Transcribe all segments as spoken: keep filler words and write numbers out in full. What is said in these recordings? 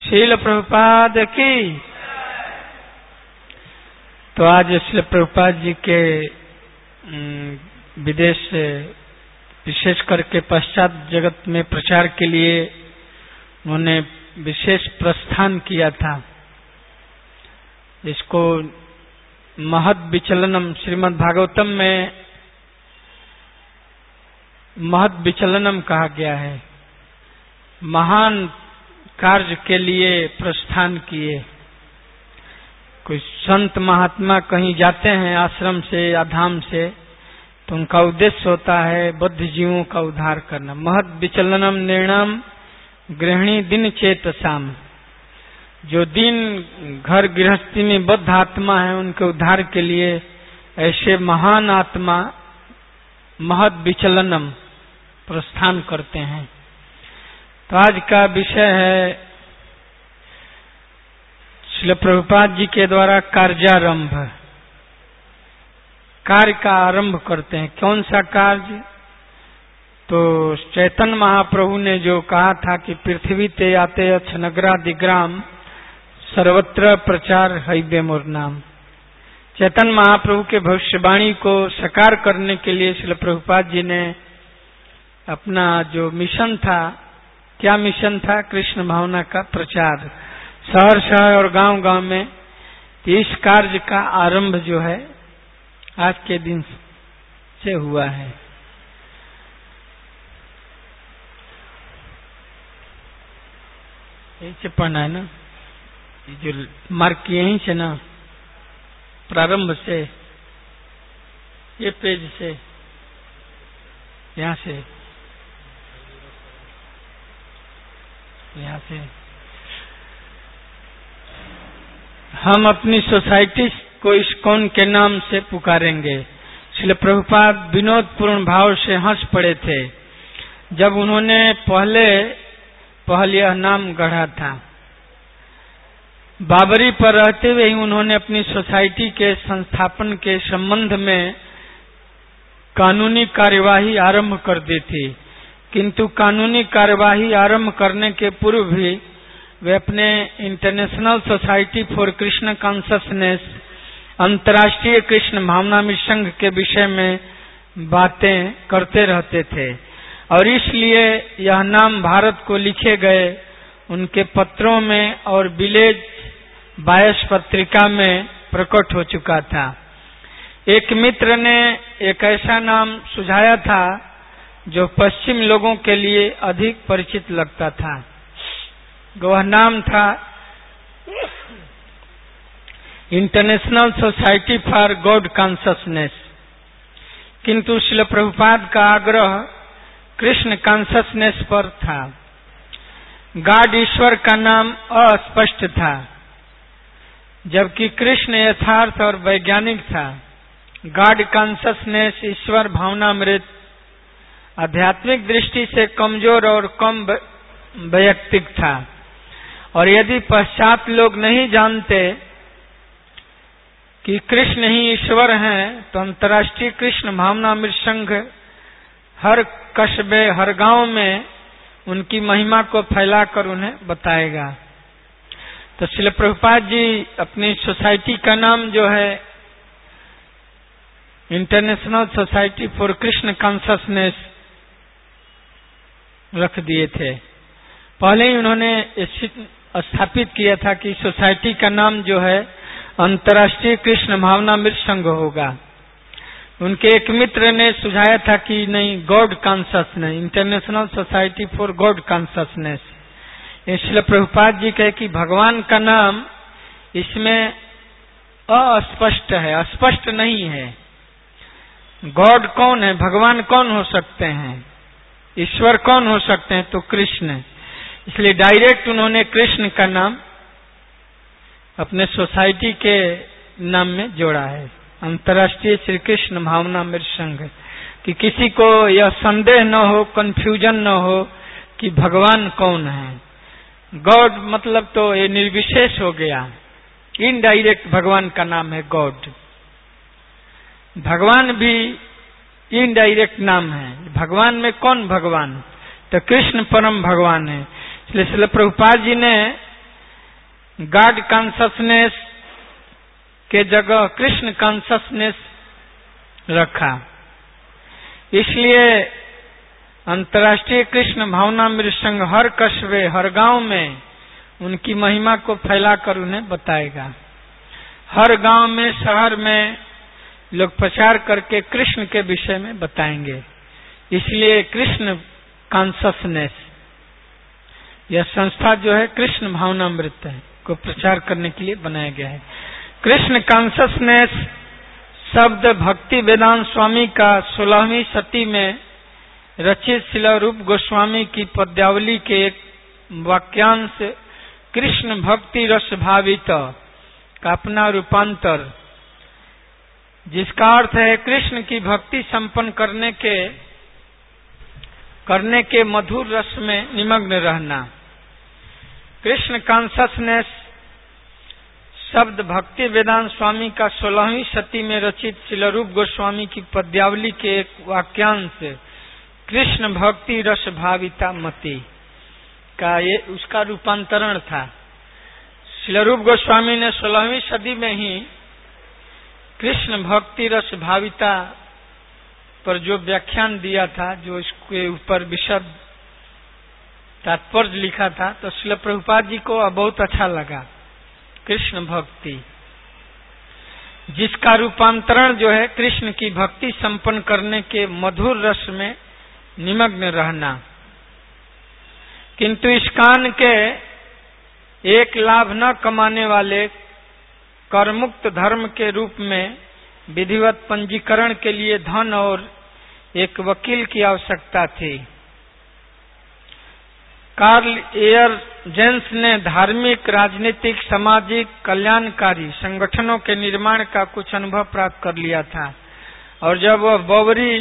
श्रील प्रभुपाद की। तो आज श्रील प्रभुपाद जी के विदेश से विशेष करके पश्चात जगत में प्रचार के लिए उन्होंने विशेष प्रस्थान किया था। इसको महद विचलनम, श्रीमद् भागवतम में महद विचलनम कहा गया है। महान कार्य के लिए प्रस्थान किए। कोई संत महात्मा कहीं जाते हैं आश्रम से या धाम से, तो उनका उद्देश्य होता है बुद्ध जीवों का उद्धार करना। महद विचलनम निर्णम गृहिणी दिन चेतसाम। जो दिन घर गृहस्थी में बद्ध आत्मा है उनके उद्धार के लिए ऐसे महान आत्मा महद विचलनम प्रस्थान करते हैं। तो आज का विषय है श्रील प्रभुपाद जी के द्वारा कार्यारंभ। कार्य का आरंभ करते हैं। कौन सा कार्य? तो चैतन्य महाप्रभु ने जो कहा था कि पृथ्वी ते आते अथ नगरादिग्राम सर्वत्र प्रचार हैबे मोर नाम। चैतन्य महाप्रभु के भविष्यवाणी को साकार करने के लिए श्रील प्रभुपाद जी ने अपना जो मिशन था, क्या मिशन था? कृष्ण भावना का प्रचार शहर शहर और गांव गांव में। इस कार्य का आरंभ जो है आज के दिन से हुआ है। यही से पढ़ना है ना, ये जो मार्क यहीं से ना, प्रारंभ से, ये पेज से, यहाँ से, यहाँ से हम अपनी सोसाइटी को इस्कॉन के नाम से पुकारेंगे। श्रील प्रभुपाद विनोदपूर्ण भाव से हंस पड़े थे जब उन्होंने पहले पहल यह नाम गढ़ा था। बाबरी पर रहते हुए ही उन्होंने अपनी सोसाइटी के संस्थापन के संबंध में कानूनी कार्यवाही आरंभ कर दी थी, किंतु कानूनी कार्यवाही आरंभ करने के पूर्व भी वे अपने international society for Krishna consciousness, अंतर्राष्ट्रीय कृष्ण भावनामृत संघ के विषय में बातें करते रहते थे और इसलिए यह नाम भारत को लिखे गए उनके पत्रों में और विलेज बायस पत्रिका में प्रकट हो चुका था। एक मित्र ने एक ऐसा नाम सुझाया था जो पश्चिम लोगों के लिए अधिक परिचित लगता था। वह नाम था international society for God consciousness, किंतु श्रील प्रभुपाद का आग्रह कृष्ण कॉन्शसनेस पर था। गॉड ईश्वर का नाम अस्पष्ट था, जबकि कृष्ण यथार्थ और वैज्ञानिक था। गॉड कॉन्शसनेस, ईश्वर भावनामृत, आध्यात्मिक दृष्टि से कमजोर और कम वैयक्तिक था और यदि पश्चात लोग नहीं जानते कि कृष्ण ही ईश्वर हैं तो अंतर्राष्ट्रीय कृष्ण भावनामृत संघ हर कस्बे, हर गांव में उनकी महिमा को फैलाकर उन्हें बताएगा। तो श्रील प्रभुपाद जी अपनी सोसाइटी का नाम जो है international society for Krishna consciousness रख दिए थे। पहले ही उन्होंने स्थापित किया था कि सोसाइटी का नाम जो है अंतर्राष्ट्रीय कृष्ण भावनामृत संघ होगा। उनके एक मित्र ने सुझाया था कि नहीं, God consciousness, international society for God consciousness. इसलिए प्रभुपाद जी कहे कि भगवान का नाम इसमें अस्पष्ट है, अस्पष्ट नहीं है। गॉड कौन है, भगवान कौन हो सकते हैं, ईश्वर कौन हो सकते हैं? तो कृष्ण। इसलिए डायरेक्ट उन्होंने कृष्ण का नाम अपने सोसाइटी के नाम में जोड़ा है, अंतर्राष्ट्रीय श्री कृष्ण भावनामृत संघ, कि किसी को यह संदेह न हो, कंफ्यूजन न हो कि भगवान कौन है। गॉड मतलब तो ये निर्विशेष हो गया, इनडायरेक्ट भगवान का नाम है गॉड। भगवान भी इनडायरेक्ट नाम है। भगवान में कौन भगवान? तो कृष्ण परम भगवान है। इसलिए श्रील प्रभुपाद जी ने गॉड कॉन्शसनेस के जगह कृष्ण कॉन्शसनेस रखा। इसलिए अंतर्राष्ट्रीय कृष्ण भावनामृत संघ हर कस्बे, हर गांव में उनकी महिमा को फैलाकर उन्हें बताएगा। हर गांव में, शहर में लोग प्रचार करके कृष्ण के विषय में बताएंगे। इसलिए कृष्ण कॉन्शसनेस यह संस्था जो है कृष्ण भावनामृत को प्रचार करने के लिए बनाया गया है। कृष्ण कॉन्शसनेस शब्द भक्ति वेदांत स्वामी का सोलहवीं सदी में रचित श्रील रूप गोस्वामी की पद्यावली के एक वाक्यांश कृष्ण भक्ति रस भावित का अपना रूपांतर, जिसका अर्थ है कृष्ण की भक्ति संपन्न करने के करने के मधुर रस में निमग्न रहना। कृष्ण कॉन्शसनेस शब्द भक्ति वेदांत स्वामी का सोलहवीं सदी में रचित श्रील रूप गोस्वामी की पद्यावली के एक वाक्यांश कृष्ण भक्ति रस भाविता मति का ये उसका रूपांतरण था। श्रील रूप गोस्वामी ने सोलहवीं सदी में ही कृष्ण भक्ति रस भाविता पर जो व्याख्यान दिया था, जो इसके ऊपर विशद तात्पर्य लिखा था, तो श्रील प्रभुपाद जी को बहुत अच्छा लगा। कृष्ण भक्ति, जिसका रूपांतरण जो है कृष्ण की भक्ति संपन्न करने के मधुर रस में निमग्न रहना। किंतु इस कान के एक लाभ न कमाने वाले करमुक्त धर्म के रूप में विधिवत पंजीकरण के लिए धन और एक वकील की आवश्यकता थी। कार्ल एयर जेंस ने धार्मिक, राजनीतिक, सामाजिक, कल्याणकारी संगठनों के निर्माण का कुछ अनुभव प्राप्त कर लिया था, और जब वह बावरी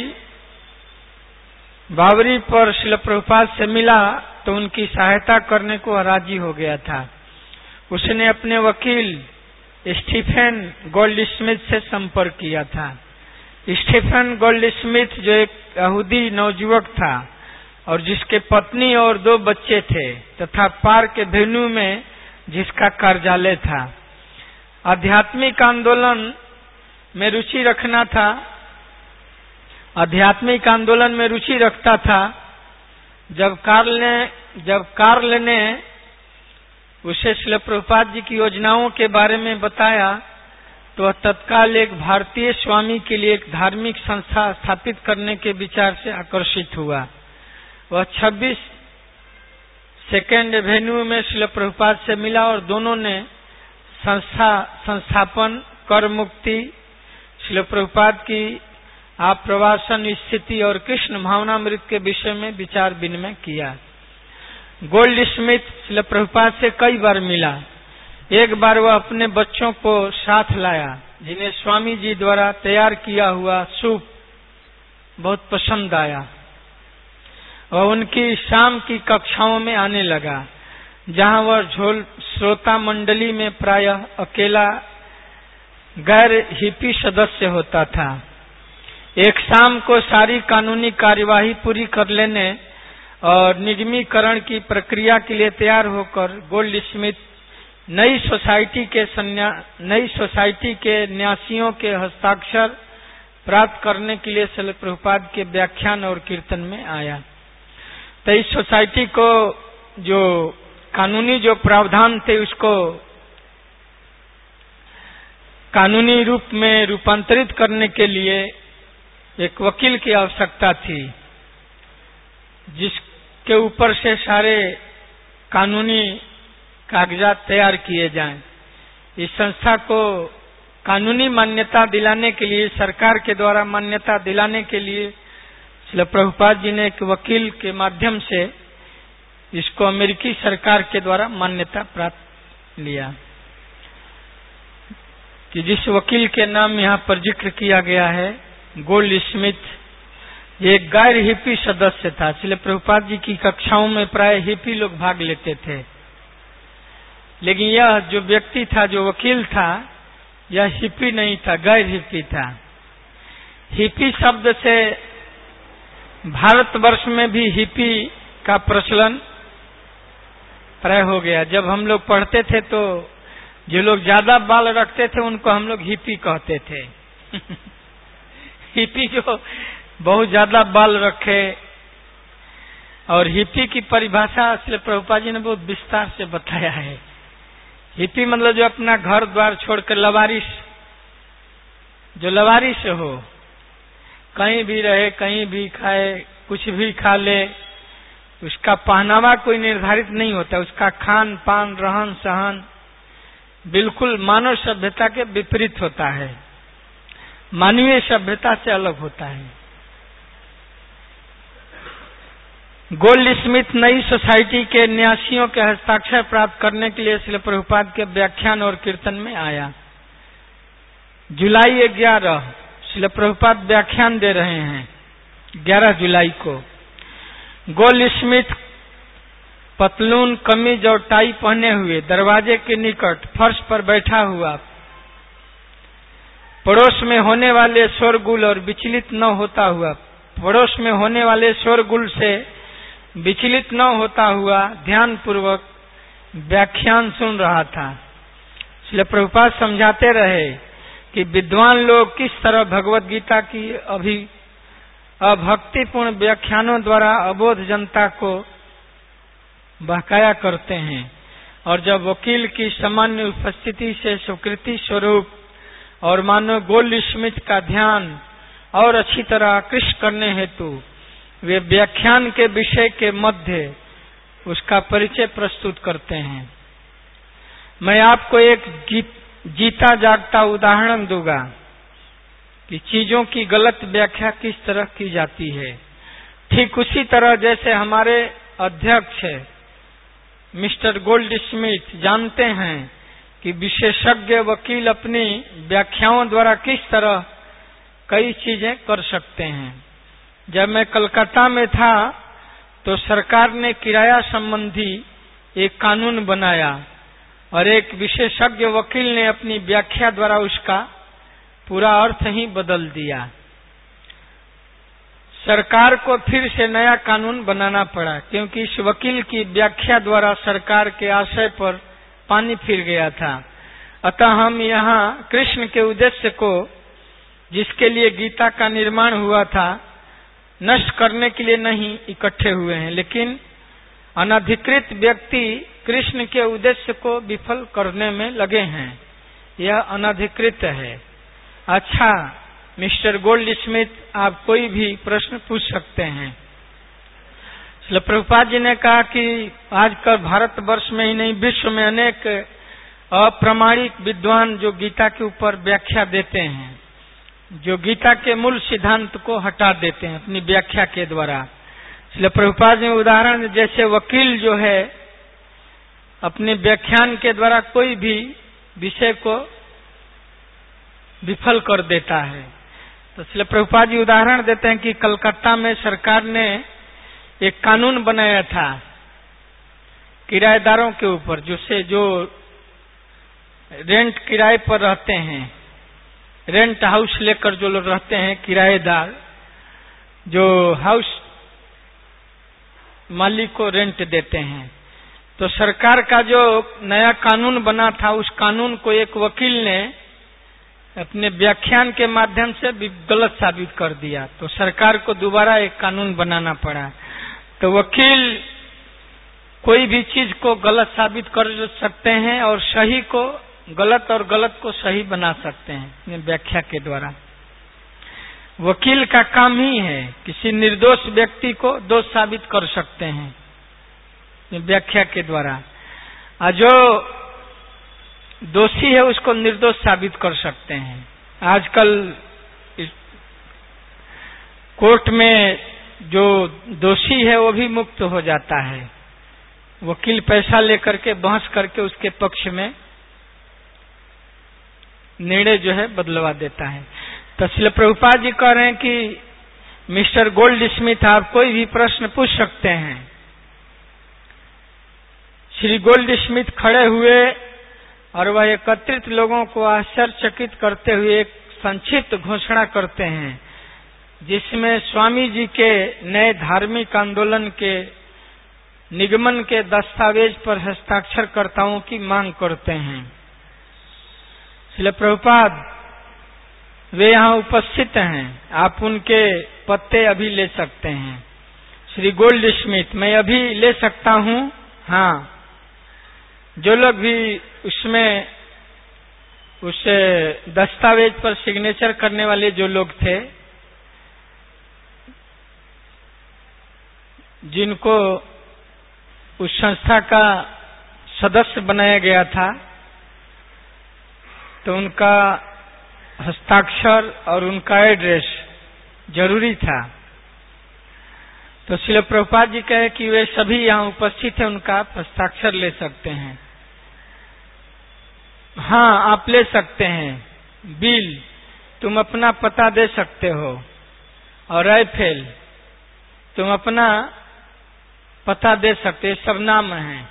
बावरी पर श्रील प्रभुपाद से मिला तो उनकी सहायता करने को राजी हो गया था। उसने अपने वकील स्टीफन गोल्डस्मिथ से संपर्क किया था। स्टीफन गोल्डस्मिथ जो एक यहूदी नवजुवक था और जिसके पत्नी और दो बच्चे थे तथा पार्क एवेन्यू में जिसका कार्यालय था, आध्यात्मिक आंदोलन में रुचि रखना था आध्यात्मिक आंदोलन में रुचि रखता था। जब कार्ल ने जब कार्ल ने उसे श्रील प्रभुपाद जी की योजनाओं के बारे में बताया तो वह तत्काल एक भारतीय स्वामी के लिए एक धार्मिक संस्था स्थापित करने के विचार से आकर्षित हुआ। वह छब्बीस सेकेंड एवेन्यू में श्रील प्रभुपाद से मिला और दोनों ने संस्था संस्थापन, कर मुक्ति, श्रील प्रभुपाद की आप्रवासन स्थिति और कृष्ण भावनामृत के विषय में विचार विनिमय किया। गोल्डस्मिथ श्रील प्रभुपाद से कई बार मिला। एक बार वह अपने बच्चों को साथ लाया जिन्हें स्वामी जी द्वारा तैयार किया हुआ सूप बहुत पसंद आया और उनकी शाम की कक्षाओं में आने लगा, जहां वह झोल श्रोता मंडली में प्रायः अकेला गैर हिपी सदस्य होता था। एक शाम को सारी कानूनी कार्यवाही पूरी कर लेने और निगमीकरण की प्रक्रिया के लिए तैयार होकर गोल्डस्मिथ नई सोसाइटी के सन्या नई सोसाइटी के न्यासियों के हस्ताक्षर प्राप्त करने के लिए श्रील प्रभुपाद के व्याख्यान और कीर्तन में आया। तो इस सोसाइटी को जो कानूनी जो प्रावधान थे उसको कानूनी रूप में रूपांतरित करने के लिए एक वकील की आवश्यकता थी, जिसके ऊपर से सारे कानूनी कागजात तैयार किए जाएं। इस संस्था को कानूनी मान्यता दिलाने के लिए, सरकार के द्वारा मान्यता दिलाने के लिए श्रील प्रभुपाद जी ने एक वकील के माध्यम से इसको अमेरिकी सरकार के द्वारा मान्यता प्राप्त लिया, कि जिस वकील के नाम यहाँ पर जिक्र किया गया है गोल्डस्मिथ, ये एक गैर हिपी सदस्य था। श्रील प्रभुपाद जी की कक्षाओं में प्राय हिपी लोग भाग लेते थे, लेकिन यह जो व्यक्ति था, जो वकील था, यह हिपी नहीं था, गैर हिपी था। हिपी शब्द से भारतवर्ष में भी हिपी का प्रचलन प्राय हो गया। जब हम लोग पढ़ते थे तो जो लोग ज्यादा बाल रखते थे उनको हम लोग हिप्पी कहते थे। हिप्पी जो बहुत ज्यादा बाल रखे, और हिप्पी की परिभाषा श्रील प्रभुपाद जी ने बहुत विस्तार से बताया है। हिप्पी मतलब जो अपना घर द्वार छोड़कर लवारिस, जो लवारिस हो, कहीं भी रहे, कहीं भी खाए, कुछ भी खा ले, उसका पहनावा कोई निर्धारित नहीं होता, उसका खान पान रहन सहन बिल्कुल मानव सभ्यता के विपरीत होता है, मानवीय सभ्यता से अलग होता है। गोल्ड स्मिथ नई सोसाइटी के न्यासियों के हस्ताक्षर प्राप्त करने के लिए श्रील प्रभुपाद के व्याख्यान और कीर्तन में आया। जुलाई ग्यारह श्रील प्रभुपाद व्याख्यान दे रहे हैं। ग्यारह जुलाई को गोल्ड स्मिथ पतलून कमीज और टाई पहने हुए दरवाजे के निकट फर्श पर बैठा हुआ, पड़ोस में होने वाले शोरगुल और विचलित न होता हुआ पड़ोस में होने वाले शोरगुल से विचलित न होता हुआ ध्यान पूर्वक व्याख्यान सुन रहा था। श्रील प्रभुपाद समझाते रहे कि विद्वान लोग किस तरह भगवत गीता की अभी अभक्तिपूर्ण व्याख्यानों द्वारा अबोध जनता को बहकाया करते हैं, और जब वकील की सामान्य उपस्थिति से स्वीकृति स्वरूप और मानव गोल्ड स्मिथ का ध्यान और अच्छी तरह आकृष्ट करने हेतु वे व्याख्यान के विषय के मध्य उसका परिचय प्रस्तुत करते हैं। मैं आपको एक जीता जागता उदाहरण दूंगा कि चीजों की गलत व्याख्या किस तरह की जाती है। ठीक उसी तरह जैसे हमारे अध्यक्ष मिस्टर गोल्ड स्मिथ जानते हैं कि विशेषज्ञ वकील अपनी व्याख्याओं द्वारा किस तरह कई चीजें कर सकते हैं। जब मैं कलकत्ता में था तो सरकार ने किराया संबंधी एक कानून बनाया और एक विशेषज्ञ वकील ने अपनी व्याख्या द्वारा उसका पूरा अर्थ ही बदल दिया। सरकार को फिर से नया कानून बनाना पड़ा क्योंकि इस वकील की व्याख्या द्वारा सरकार के आशय पर पानी फिर गया था। अतः हम यहाँ कृष्ण के उद्देश्य को, जिसके लिए गीता का निर्माण हुआ था, नष्ट करने के लिए नहीं इकट्ठे हुए हैं, लेकिन अनधिकृत व्यक्ति कृष्ण के उद्देश्य को विफल करने में लगे हैं। यह अनधिकृत है। अच्छा मिस्टर गोल्ड स्मिथ, आप कोई भी प्रश्न पूछ सकते हैं। श्रील प्रभुपाद जी ने कहा कि आजकल भारतवर्ष में ही नहीं विश्व में अनेक अप्रामाणिक विद्वान जो गीता के ऊपर व्याख्या देते हैं, जो गीता के मूल सिद्धांत को हटा देते हैं अपनी व्याख्या के द्वारा। श्रील प्रभुपाद जी उदाहरण जैसे वकील जो है अपने व्याख्यान के द्वारा कोई भी विषय को विफल कर देता है। तो श्रील प्रभुपाद जी उदाहरण देते हैं कि कलकत्ता में सरकार ने एक कानून बनाया था किराएदारों के ऊपर, जिससे जो रेंट किराए पर रहते हैं, रेंट हाउस लेकर जो लोग रहते हैं किराएदार, जो हाउस मालिक को रेंट देते हैं, तो सरकार का जो नया कानून बना था उस कानून को एक वकील ने अपने व्याख्यान के माध्यम से भी गलत साबित कर दिया। तो सरकार को दोबारा एक कानून बनाना पड़ा। तो वकील कोई भी चीज को गलत साबित कर सकते हैं और सही को गलत और गलत को सही बना सकते हैं अपनी व्याख्या के द्वारा। वकील का काम ही है किसी निर्दोष व्यक्ति को दोष साबित कर सकते हैं व्याख्या के द्वारा, और जो दोषी है उसको निर्दोष साबित कर सकते हैं। आजकल कोर्ट में जो दोषी है वो भी मुक्त हो जाता है, वकील पैसा लेकर के बहस करके उसके पक्ष में निर्णय जो है बदलवा देता है। तो श्रील प्रभुपाद जी कह रहे हैं कि मिस्टर गोल्ड स्मिथ, आप कोई भी प्रश्न पूछ सकते हैं। श्री गोल्ड स्मिथ खड़े हुए और वह एकत्रित लोगों को आश्चर्यचकित करते हुए एक संक्षिप्त घोषणा करते हैं, जिसमें स्वामी जी के नए धार्मिक आंदोलन के निगमन के दस्तावेज पर हस्ताक्षरकर्ताओं की मांग करते हैं। श्रील प्रभुपाद वे यहाँ उपस्थित हैं, आप उनके पत्ते अभी ले सकते हैं। श्री गोल्ड स्मिथ, मैं अभी ले सकता हूँ? हाँ, जो लोग भी उसमें उस दस्तावेज पर सिग्नेचर करने वाले जो लोग थे, जिनको उस संस्था का सदस्य बनाया गया था, तो उनका हस्ताक्षर और उनका एड्रेस जरूरी था। तो श्रील प्रभुपाद जी कहे कि वे सभी यहाँ उपस्थित हैं, उनका आप हस्ताक्षर ले सकते हैं। हाँ, आप ले सकते हैं। बिल, तुम अपना पता दे सकते हो, और राइफेल, तुम अपना पता दे सकते, सब नाम हैं।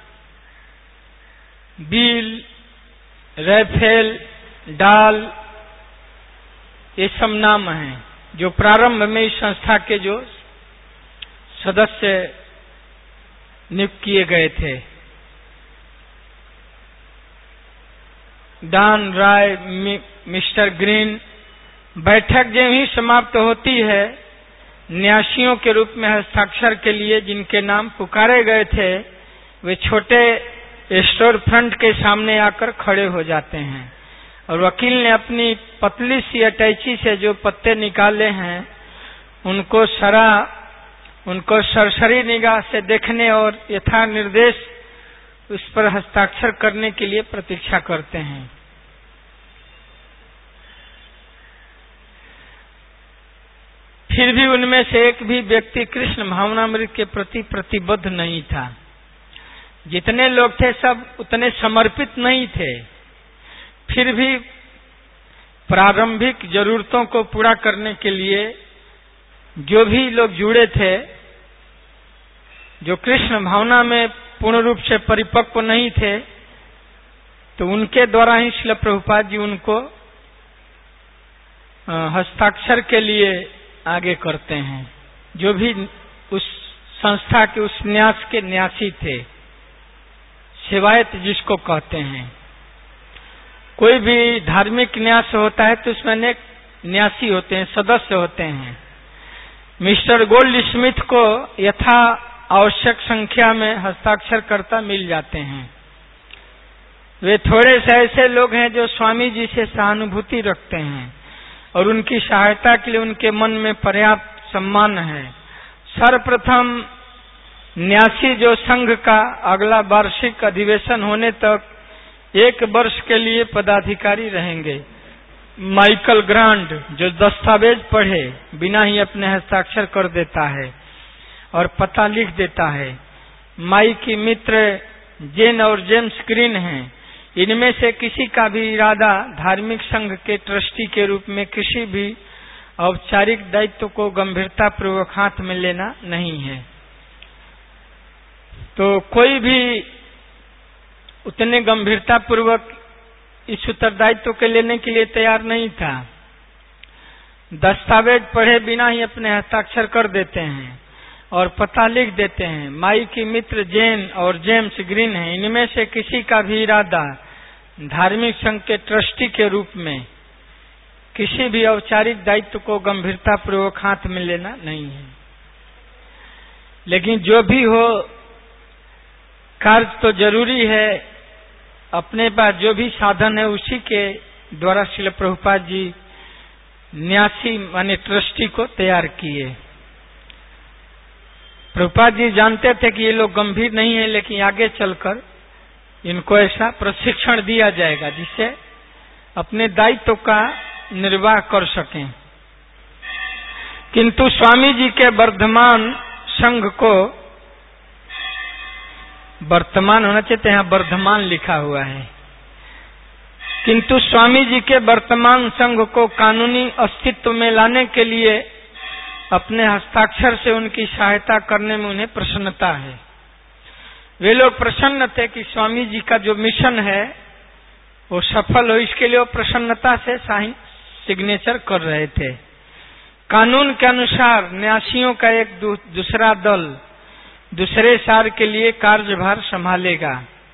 बिल, राइफेल, डाल, ये सब नाम हैं जो प्रारंभ में इस संस्था के जो सदस्य नियुक्त किए गए थे। Don Roy, mister Green. बैठक जो ही समाप्त होती है, न्यासियों के रूप में हस्ताक्षर के लिए जिनके नाम पुकारे गए थे, वे छोटे स्टोर फ्रंट के सामने आकर खड़े हो जाते हैं, और वकील ने अपनी पतली सी अटैची से जो पत्ते निकाले हैं, उनको सरा उनको सरसरी निगाह से देखने और यथा निर्देश उस पर हस्ताक्षर करने के लिए प्रतीक्षा करते हैं। फिर भी उनमें से एक भी व्यक्ति कृष्ण भावनामृत के प्रति प्रतिबद्ध नहीं था। जितने लोग थे सब उतने समर्पित नहीं थे। फिर भी प्रारंभिक जरूरतों को पूरा करने के लिए जो भी लोग जुड़े थे, जो कृष्ण भावना में पूर्ण रूप से परिपक्व नहीं थे, तो उनके द्वारा ही श्रील प्रभुपाद जी उनको हस्ताक्षर के लिए आगे करते हैं। जो भी उस संस्था के उस न्यास के न्यासी थे, सेवायत जिसको कहते हैं। कोई भी धार्मिक न्यास होता है तो उसमें अनेक न्यासी होते हैं, सदस्य होते हैं। मिस्टर गोल्ड स्मिथ को यथा आवश्यक संख्या में हस्ताक्षरकर्ता मिल जाते हैं। वे थोड़े से ऐसे लोग हैं जो स्वामी जी से सहानुभूति रखते हैं और उनकी सहायता के लिए उनके मन में पर्याप्त सम्मान है। सर्वप्रथम न्यासी जो संघ का अगला वार्षिक अधिवेशन होने तक एक वर्ष के लिए पदाधिकारी रहेंगे। माइकल ग्रांड जो दस्तावेज पढ़े बिना ही अपने हस्ताक्षर कर देता है और पता लिख देता है। माई की मित्र जेन और जेम्स ग्रीन हैं। इनमें से किसी का भी इरादा धार्मिक संघ के ट्रस्टी के रूप में किसी भी औपचारिक दायित्व को गंभीरता पूर्वक हाथ में लेना नहीं है। तो कोई भी उतने गंभीरता पूर्वक इस उत्तरदायित्व के लेने के लिए तैयार नहीं था। दस्तावेज पढ़े बिना ही अपने हस्ताक्षर कर देते हैं और पता लिख देते हैं। माई की मित्र जेन और जेम्स ग्रीन हैं। इनमें से किसी का भी इरादा धार्मिक संघ के ट्रस्टी के रूप में किसी भी औपचारिक दायित्व को गंभीरता पूर्वक हाथ में लेना नहीं है। लेकिन जो भी हो, कार्य तो जरूरी है। अपने पास जो भी साधन है उसी के द्वारा श्रील प्रभुपाद जी न्यासी माने ट्रस्टी को तैयार किए। प्रभुपाद जी जानते थे कि ये लोग गंभीर नहीं है, लेकिन आगे चलकर इनको ऐसा प्रशिक्षण दिया जाएगा जिससे अपने दायित्व का निर्वाह कर सकें। किंतु स्वामी जी के वर्धमान संघ को, वर्तमान होना चाहिए, यहाँ वर्धमान लिखा हुआ है, किंतु स्वामी जी के वर्तमान संघ को कानूनी अस्तित्व में लाने के लिए अपने हस्ताक्षर से उनकी सहायता करने में उन्हें प्रसन्नता है। वे लोग प्रसन्न थे कि स्वामी जी का जो मिशन है वो सफल हो, इसके लिए वो प्रसन्नता से सिग्नेचर कर रहे थे। कानून के अनुसार न्यासियों का एक दूसरा दल दूसरे साल के लिए कार्यभार संभालेगा।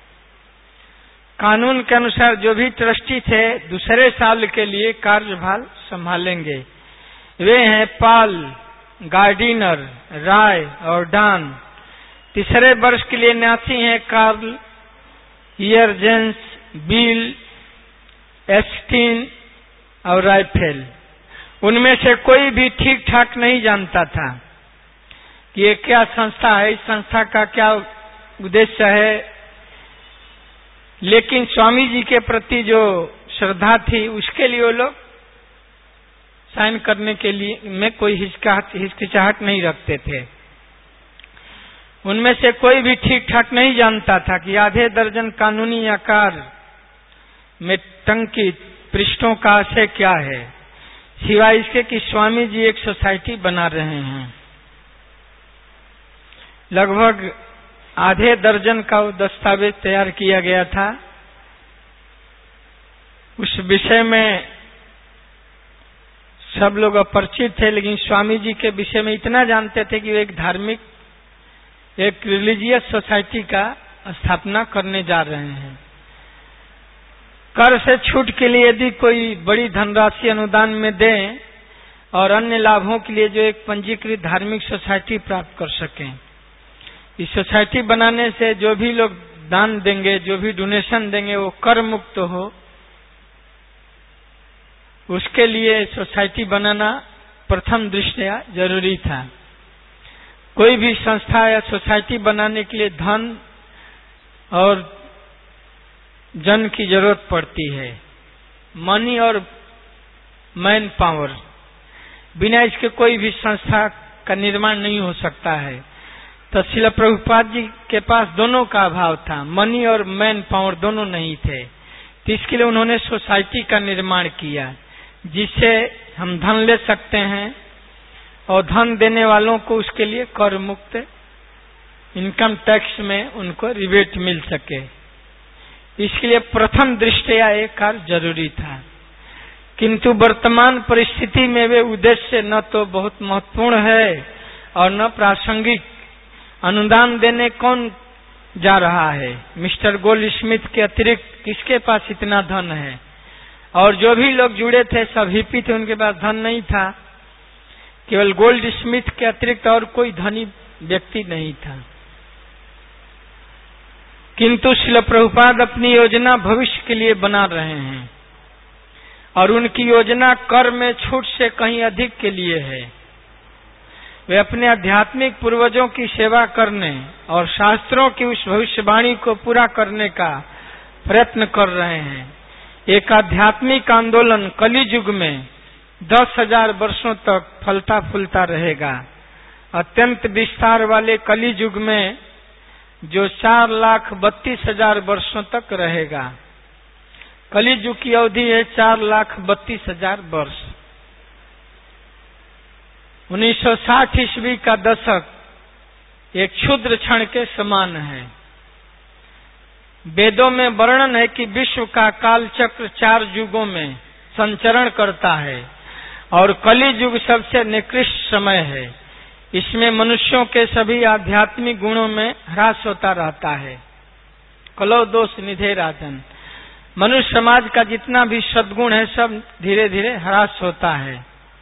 कानून के अनुसार जो भी ट्रस्टी थे दूसरे साल के लिए कार्यभार संभालेंगे। वे हैं पॉल, गार्डिनर, राय और डॉन। तीसरे वर्ष के लिए न्यासी हैं कार्ल, हियरजेंस, बिल, एस्टीन और राइफेल। उनमें से कोई भी ठीक ठाक नहीं जानता था कि ये क्या संस्था है, इस संस्था का क्या उद्देश्य है, लेकिन स्वामी जी के प्रति जो श्रद्धा थी उसके लिए वो लोग साइन करने के लिए में कोई हिचकिचाहट नहीं रखते थे। उनमें से कोई भी ठीक ठाक नहीं जानता था कि आधे दर्जन कानूनी आकार में टंकित पृष्ठों का आशय क्या है, सिवाय इसके कि स्वामी जी एक सोसाइटी बना रहे हैं। लगभग आधे दर्जन का दस्तावेज तैयार किया गया था। उस विषय में सब लोग अपरिचित थे, लेकिन स्वामी जी के विषय में इतना जानते थे कि वे एक धार्मिक, एक रिलीजियस सोसाइटी का स्थापना करने जा रहे हैं। कर से छूट के लिए यदि कोई बड़ी धनराशि अनुदान में दें और अन्य लाभों के लिए जो एक पंजीकृत धार्मिक सोसाइटी प्राप्त कर सकें। इस सोसाइटी बनाने से जो भी लोग दान देंगे, जो भी डोनेशन देंगे, वो कर मुक्त हो, उसके लिए सोसाइटी बनाना प्रथम दृष्टया जरूरी था। कोई भी संस्था या सोसाइटी बनाने के लिए धन और जन की जरूरत पड़ती है, मनी और मैन पावर। बिना इसके कोई भी संस्था का निर्माण नहीं हो सकता है। तो श्रील प्रभुपाद जी के पास दोनों का अभाव था, मनी और मैन पावर दोनों नहीं थे। तो इसके लिए उन्होंने सोसाइटी का निर्माण किया जिससे हम धन ले सकते हैं और धन देने वालों को उसके लिए कर मुक्त इनकम टैक्स में उनको रिबेट मिल सके। इसके लिए प्रथम दृष्टया एक कार्य जरूरी था, किंतु वर्तमान परिस्थिति में वे उद्देश्य न तो बहुत महत्वपूर्ण है और न प्रासंगिक। अनुदान देने कौन जा रहा है? मिस्टर गोल्ड स्मिथ के अतिरिक्त किसके पास इतना धन है? और जो भी लोग जुड़े थे सब हिप्पी थे, उनके पास धन नहीं था। केवल गोल्ड स्मिथ के अतिरिक्त और कोई धनी व्यक्ति नहीं था। किंतु श्रील प्रभुपाद अपनी योजना भविष्य के लिए बना रहे हैं और उनकी योजना कर में छूट से कहीं अधिक के लिए है। वे अपने आध्यात्मिक पूर्वजों की सेवा करने और शास्त्रों की उस भविष्यवाणी को पूरा करने का प्रयत्न कर रहे हैं। एक आध्यात्मिक आंदोलन कलि युग में दस हजार वर्षों तक फलता फूलता रहेगा। अत्यंत विस्तार वाले कलि युग में जो चार लाख बत्तीस हजार वर्षों तक रहेगा। कलि युग की अवधि है चार लाख बत्तीस हजार वर्ष। उन्नीस सौ साठ ईस्वी का दशक एक क्षुद्र क्षण के समान है। वेदों में वर्णन है कि विश्व का काल चक्र चार युगों में संचरण करता है और कलि युग सबसे निकृष्ट समय है। इसमें मनुष्यों के सभी आध्यात्मिक गुणों में ह्रास होता रहता है। कलो दोष निधे राजन, मनुष्य समाज का जितना भी सद्गुण है सब धीरे धीरे ह्रास होता है।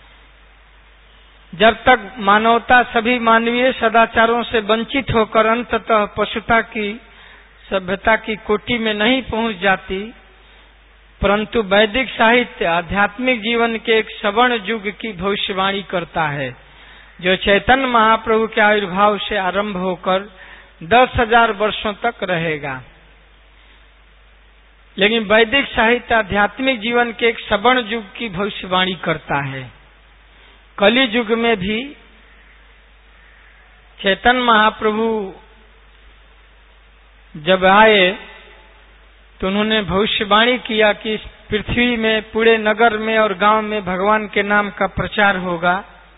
जब तक मानवता सभी मानवीय सदाचारों से वंचित होकर अंततः पशुता की सभ्यता की कोटि में नहीं पहुंच जाती, परंतु वैदिक साहित्य आध्यात्मिक जीवन के एक सवर्ण युग की भविष्यवाणी करता है जो चैतन्य महाप्रभु के आविर्भाव से आरंभ होकर दस हजार वर्षों तक रहेगा। लेकिन वैदिक साहित्य आध्यात्मिक जीवन के एक सवर्ण युग की भविष्यवाणी करता है। कलि युग में भी चैतन्य महाप्रभु जब आए तो उन्होंने भविष्यवाणी किया कि इस पृथ्वी में, पूरे नगर में और गांव में भगवान के नाम का प्रचार होगा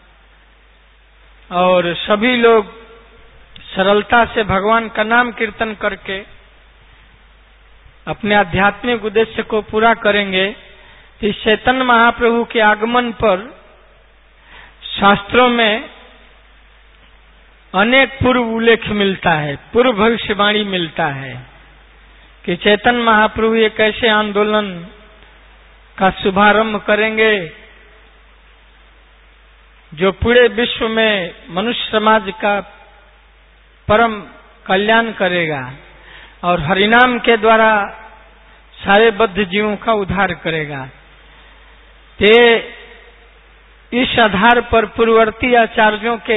और सभी लोग सरलता से भगवान का नाम कीर्तन करके अपने आध्यात्मिक उद्देश्य को पूरा करेंगे। इस चैतन्य महाप्रभु के आगमन पर शास्त्रों में अनेक पूर्व उल्लेख मिलता है, पूर्व भविष्यवाणी मिलता है कि चैतन्य महाप्रभु एक ऐसे आंदोलन का शुभारंभ करेंगे जो पूरे विश्व में मनुष्य समाज का परम कल्याण करेगा और हरिनाम के द्वारा सारे बद्ध जीवों का उद्धार करेगा। ते इस आधार पर पूर्ववर्ती आचार्यों के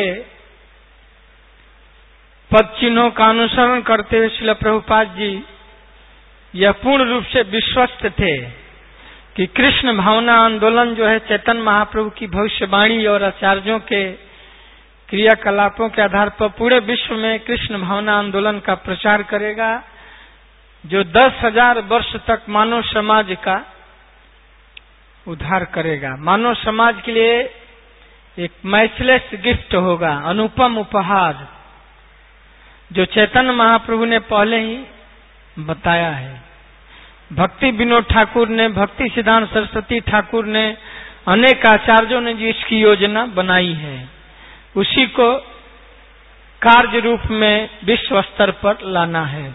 पद चिन्हों का अनुसरण करते हुए श्रील प्रभुपाद जी यह पूर्ण रूप से विश्वस्त थे कि कृष्ण भावना आंदोलन जो है चैतन्य महाप्रभु की भविष्यवाणी और आचार्यों के क्रियाकलापों के आधार पर पूरे विश्व में कृष्ण भावना आंदोलन का प्रचार करेगा, जो दस हजार वर्ष तक मानव समाज का उद्धार करेगा। मानव समाज के लिए एक मैचलेस गिफ्ट होगा, अनुपम उपहार, जो चैतन्य महाप्रभु ने पहले ही बताया है। भक्ति विनोद ठाकुर ने, भक्ति सिद्धांत सरस्वती ठाकुर ने, अनेक आचार्यों ने जो इसकी योजना बनाई है उसी को कार्य रूप में विश्व स्तर पर लाना है।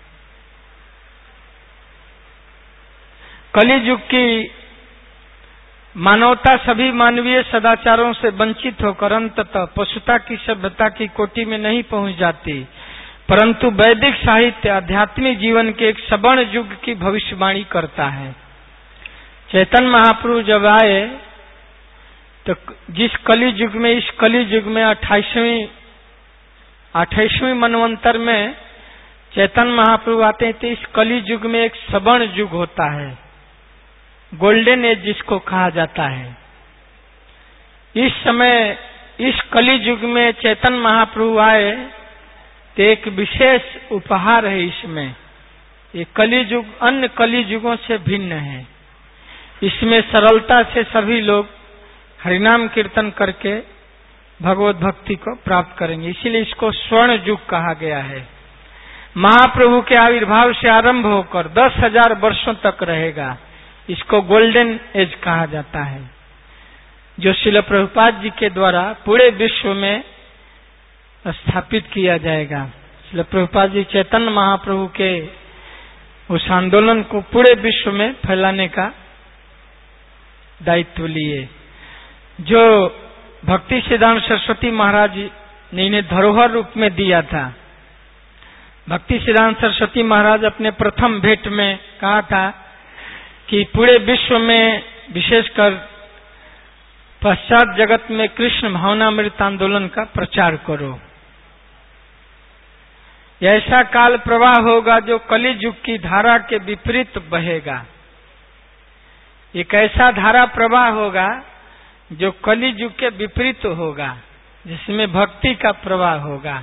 कलियुग की मानवता सभी मानवीय सदाचारों से वंचित होकर अंततः पशुता की सभ्यता की कोटि में नहीं पहुंच जाती, परंतु वैदिक साहित्य आध्यात्मिक जीवन के एक सवर्ण युग की भविष्यवाणी करता है। चैतन्य महाप्रभु जब आए तो जिस कलि युग में, इस कलि युग में अट्ठाईसवीं अट्ठाईसवीं मनवंतर में चैतन्य महाप्रभु आते हैं, तो इस कलि युग में एक सवर्ण युग होता है, गोल्डन एज जिसको कहा जाता है। इस समय इस कलि युग में चैतन्य महाप्रभु आए तो एक विशेष उपहार है इसमें। ये कलि युग अन्य कलि युगों से भिन्न है। इसमें सरलता से सभी लोग हरिनाम कीर्तन करके भगवत भक्ति को प्राप्त करेंगे, इसीलिए इसको स्वर्ण युग कहा गया है। महाप्रभु के आविर्भाव से आरंभ होकर दस हजार वर्षों तक रहेगा, इसको गोल्डन एज कहा जाता है, जो श्रील प्रभुपाद जी के द्वारा पूरे विश्व में स्थापित किया जाएगा। श्रील प्रभुपाद जी चैतन्य महाप्रभु के उस आंदोलन को पूरे विश्व में फैलाने का दायित्व लिए, जो भक्ति सिद्धांत सरस्वती महाराज ने इन्हें धरोहर रूप में दिया था। भक्ति सिद्धांत सरस्वती महाराज अपने प्रथम भेंट में कहा था कि पूरे विश्व में विशेषकर पश्चात जगत में कृष्ण भावनामृत आंदोलन का प्रचार करो। ऐसा काल प्रवाह होगा जो कलि युग की धारा के विपरीत बहेगा। एक ऐसा धारा प्रवाह होगा जो कलि युग के विपरीत होगा, जिसमें भक्ति का प्रवाह होगा।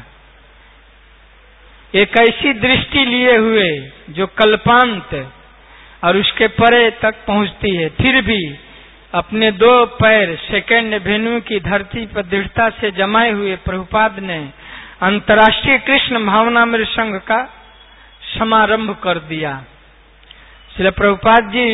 एक ऐसी दृष्टि लिए हुए जो कल्पांत और उसके परे तक पहुंचती है, फिर भी अपने दो पैर सेकेंड वेन्यू की धरती पर दृढ़ता से जमाए हुए प्रभुपाद ने अंतर्राष्ट्रीय कृष्ण भावनामृत संघ का समारंभ कर दिया। श्री प्रभुपाद जी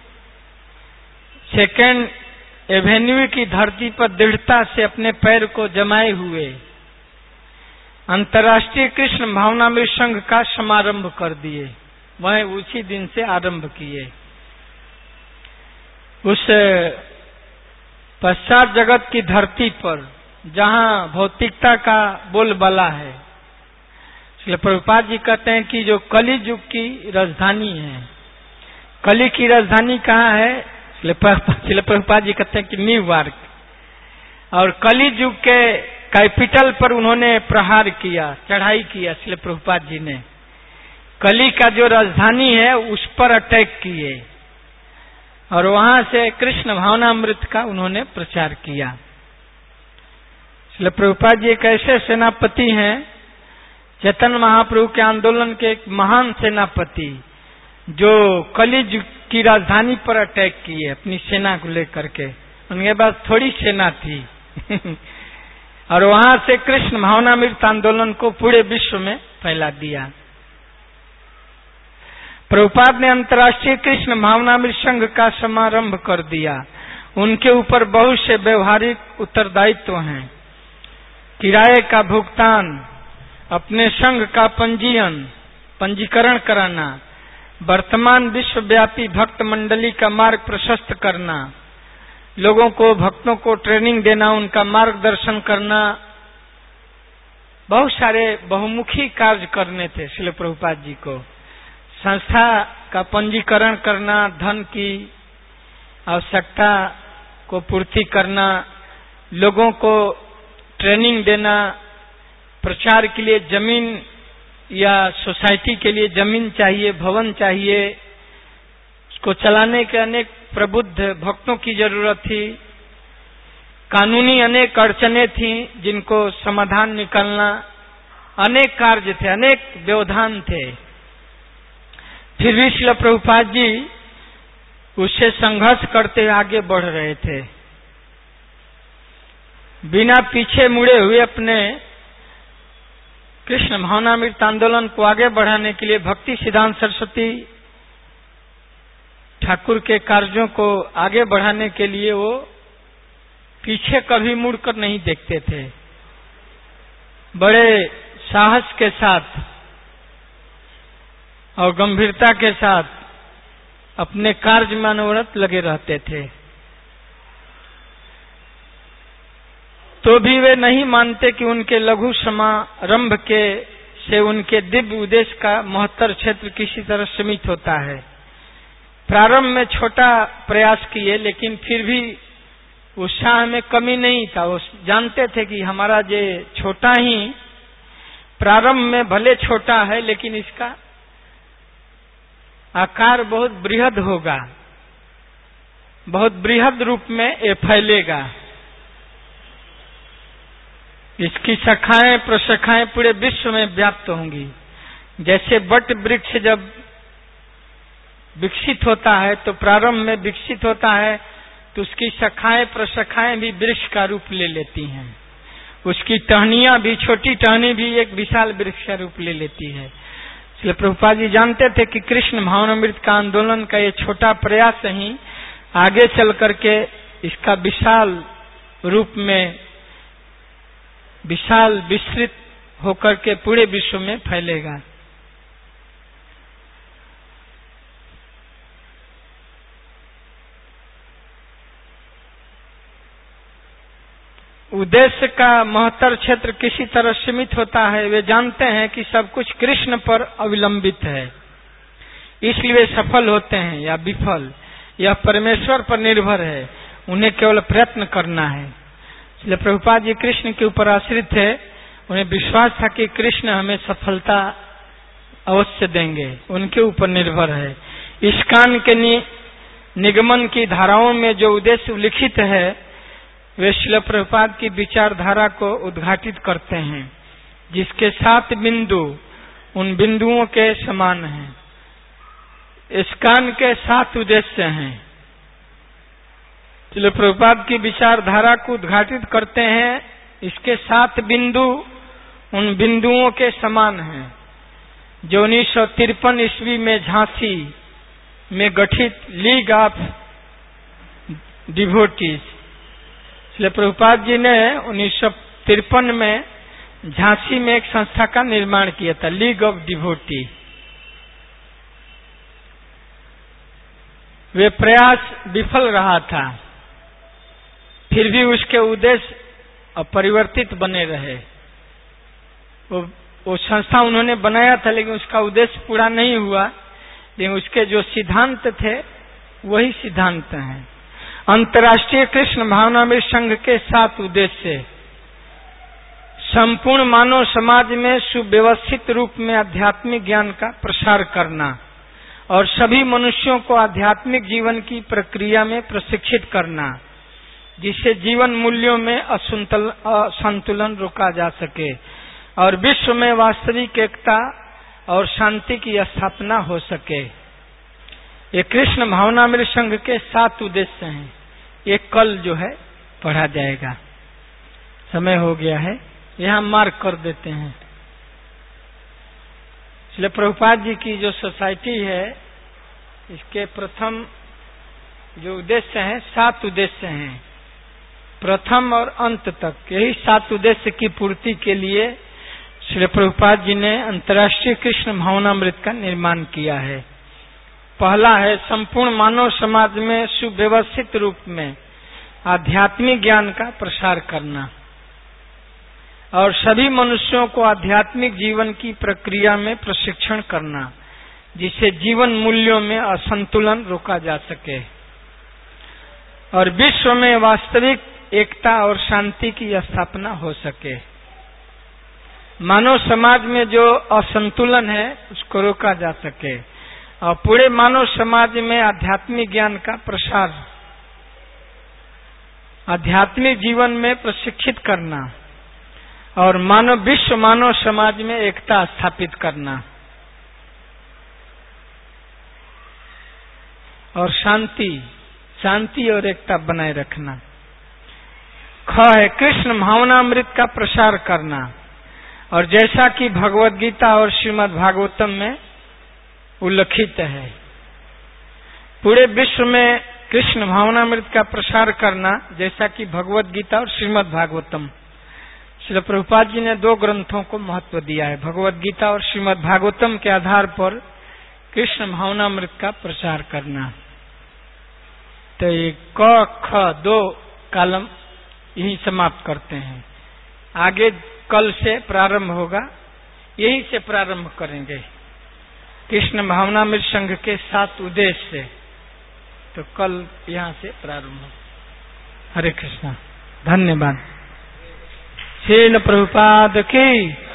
सेकेंड एवेन्यू की धरती पर दृढ़ता से अपने पैर को जमाए हुए अंतर्राष्ट्रीय कृष्ण भावनामृत संघ का समारंभ कर दिए, वह उसी दिन से आरंभ किए। उस पश्चात जगत की धरती पर जहां भौतिकता का बोलबाला है, श्री प्रभुपाद जी कहते हैं कि जो कलि युग की राजधानी है, कलि की राजधानी कहाँ है? श्री प्रभुपाद जी कहते हैं कि न्यूयॉर्क, और कलि युग के कैपिटल पर उन्होंने प्रहार किया, चढ़ाई किया। श्री प्रभुपाद जी ने कलि का जो राजधानी है उस पर अटैक किए और वहां से कृष्ण भावनामृत का उन्होंने प्रचार किया। श्री प्रभुपाद जी एक ऐसे सेनापति हैं, चैतन्य महाप्रभु के आंदोलन के एक महान सेनापति, जो कलि युग की राजधानी पर अटैक किए अपनी सेना को लेकर के। उनके पास थोड़ी सेना थी और वहां से कृष्ण भावनामृत आंदोलन को पूरे विश्व में फैला दिया। प्रभुपाद ने अंतर्राष्ट्रीय कृष्ण भावनामृत संघ का समारंभ कर दिया। उनके ऊपर बहुत से व्यवहारिक उत्तरदायित्व हैं। किराए का भुगतान, अपने संघ का पंजीयन पंजीकरण कराना, वर्तमान विश्वव्यापी भक्त मंडली का मार्ग प्रशस्त करना, लोगों को भक्तों को ट्रेनिंग देना, उनका मार्गदर्शन करना, बहुत सारे बहुमुखी कार्य करने थे श्रील प्रभुपाद जी को। संस्था का पंजीकरण करना, धन की आवश्यकता को पूर्ति करना, लोगों को ट्रेनिंग देना, प्रचार के लिए जमीन या सोसाइटी के लिए जमीन चाहिए, भवन चाहिए, उसको चलाने के अनेक प्रबुद्ध भक्तों की जरूरत थी। कानूनी अनेक अड़चने थी जिनको समाधान निकालना, अनेक कार्य थे, अनेक व्यवधान थे। फिर भी श्रील प्रभुपाद जी उससे संघर्ष करते आगे बढ़ रहे थे, बिना पीछे मुड़े हुए अपने कृष्ण भावनामृत आंदोलन को आगे बढ़ाने के लिए भक्ति सिद्धांत सरस्वती ठाकुर के कार्यों को आगे बढ़ाने के लिए वो पीछे कभी मुड़कर नहीं देखते थे। बड़े साहस के साथ और गंभीरता के साथ अपने कार्य में अनवरत लगे रहते थे। तो भी वे नहीं मानते कि उनके लघु समारंभ के से उनके दिव्य उद्देश्य का महत्तर क्षेत्र किसी तरह सीमित होता है। प्रारंभ में छोटा प्रयास किए, लेकिन फिर भी उत्साह में कमी नहीं था। वो जानते थे कि हमारा ये छोटा ही प्रारंभ में भले छोटा है, लेकिन इसका आकार बहुत बृहद होगा, बहुत बृहद रूप में ये फैलेगा। इसकी शाखाएं प्रशाखाएं पूरे विश्व में व्याप्त होंगी। जैसे वट वृक्ष जब विकसित होता है तो प्रारंभ में विकसित होता है, तो उसकी शाखाएं प्रशाखाएं भी वृक्ष का रूप ले लेती हैं। उसकी टहनियां भी, छोटी टहनी भी एक विशाल वृक्ष का रूप ले लेती है। इसलिए प्रभुपाद जी जानते थे कि कृष्ण भावनामृत का आंदोलन का ये छोटा प्रयास ही आगे चल करके इसका विशाल रूप में, विशाल विस्तृत होकर के पूरे विश्व में फैलेगा। उद्देश्य का महत्तर क्षेत्र किसी तरह सीमित होता है। वे जानते हैं कि सब कुछ कृष्ण पर अवलंबित है, इसलिए वे सफल होते हैं या विफल, यह परमेश्वर पर निर्भर है। उन्हें केवल प्रयत्न करना है। इसलिए प्रभुपाद जी कृष्ण के ऊपर आश्रित थे। उन्हें विश्वास था कि कृष्ण हमें सफलता अवश्य देंगे, उनके ऊपर निर्भर है। इस्कान के नि, निगमन की धाराओं में जो उद्देश्य उल्लिखित है, वे श्रील प्रभुपाद की विचारधारा को उद्घाटित करते हैं, जिसके सात बिंदु उन बिंदुओं के समान हैं। इस्कान के सात उद्देश्य हैं। श्रील प्रभुपाद की विचारधारा को उद्घाटित करते हैं, इसके सात बिंदु उन बिंदुओं के समान हैं जो उन्नीस सौ तिरपन ईस्वी में झांसी में गठित league of devotees, Srila Prabhupada ji ने उन्नीस सौ तिरपन में झांसी में एक संस्था का निर्माण किया था, लीग ऑफ डिवोटी। वे प्रयास विफल रहा था, फिर भी उसके उद्देश्य अपरिवर्तित बने रहे। वो, वो संस्था उन्होंने बनाया था, लेकिन उसका उद्देश्य पूरा नहीं हुआ, लेकिन उसके जो सिद्धांत थे वही सिद्धांत हैं। अंतर्राष्ट्रीय कृष्ण भावनामृत संघ के सात उद्देश्य: संपूर्ण मानव समाज में सुव्यवस्थित रूप में आध्यात्मिक ज्ञान का प्रसार करना और सभी मनुष्यों को आध्यात्मिक जीवन की प्रक्रिया में प्रशिक्षित करना, जिससे जीवन मूल्यों में असंतुलन रोका जा सके और विश्व में वास्तविक एकता और शांति की स्थापना हो सके। ये कृष्ण भावनामृत संघ के सात उद्देश्य हैं। ये कल जो है पढ़ा जाएगा। समय हो गया है, यहाँ मार्क कर देते हैं। इसलिए प्रभुपाद जी की जो सोसाइटी है, इसके प्रथम जो उद्देश्य हैं, सात उद्देश्य हैं। प्रथम और अंत तक, यही सात उद्देश्य की पूर्ति के लिए श्री प्रभुपाद जी ने अंतर्राष्ट्रीय कृष्ण भावनामृत का निर्माण किया है। पहला है संपूर्ण मानव समाज में सुव्यवस्थित रूप में आध्यात्मिक ज्ञान का प्रसार करना और सभी मनुष्यों को आध्यात्मिक जीवन की प्रक्रिया में प्रशिक्षण करना, जिससे जीवन मूल्यों में असंतुलन रोका जा सके और विश्व में वास्तविक एकता और शांति की स्थापना हो सके। मानव समाज में जो असंतुलन है उसको रोका जा सके और पूरे मानव समाज में आध्यात्मिक ज्ञान का प्रसार, आध्यात्मिक जीवन में प्रशिक्षित करना और मानव विश्व मानव समाज में एकता स्थापित करना और शांति शांति और एकता बनाए रखना। ख है कृष्ण भावनामृत का प्रसार करना और जैसा कि भगवद गीता और श्रीमद् भागवतम में उल्लिखित है, पूरे विश्व में कृष्ण भावनामृत का प्रसार करना, जैसा कि भगवद गीता और श्रीमद् भागवतम। श्री प्रभुपाद जी ने दो ग्रंथों को महत्व दिया है, भगवद गीता और श्रीमद् भागवतम के आधार पर कृष्ण भावनामृत का प्रचार करना। तो ये क ख दो कालम यही समाप्त करते हैं। आगे कल से प्रारंभ होगा, यही से प्रारंभ करेंगे कृष्ण भावनामृत संघ के सात उद्देश्य से। तो कल यहाँ से प्रारंभ हो। हरे कृष्णा, धन्यवाद। श्रील प्रभुपाद की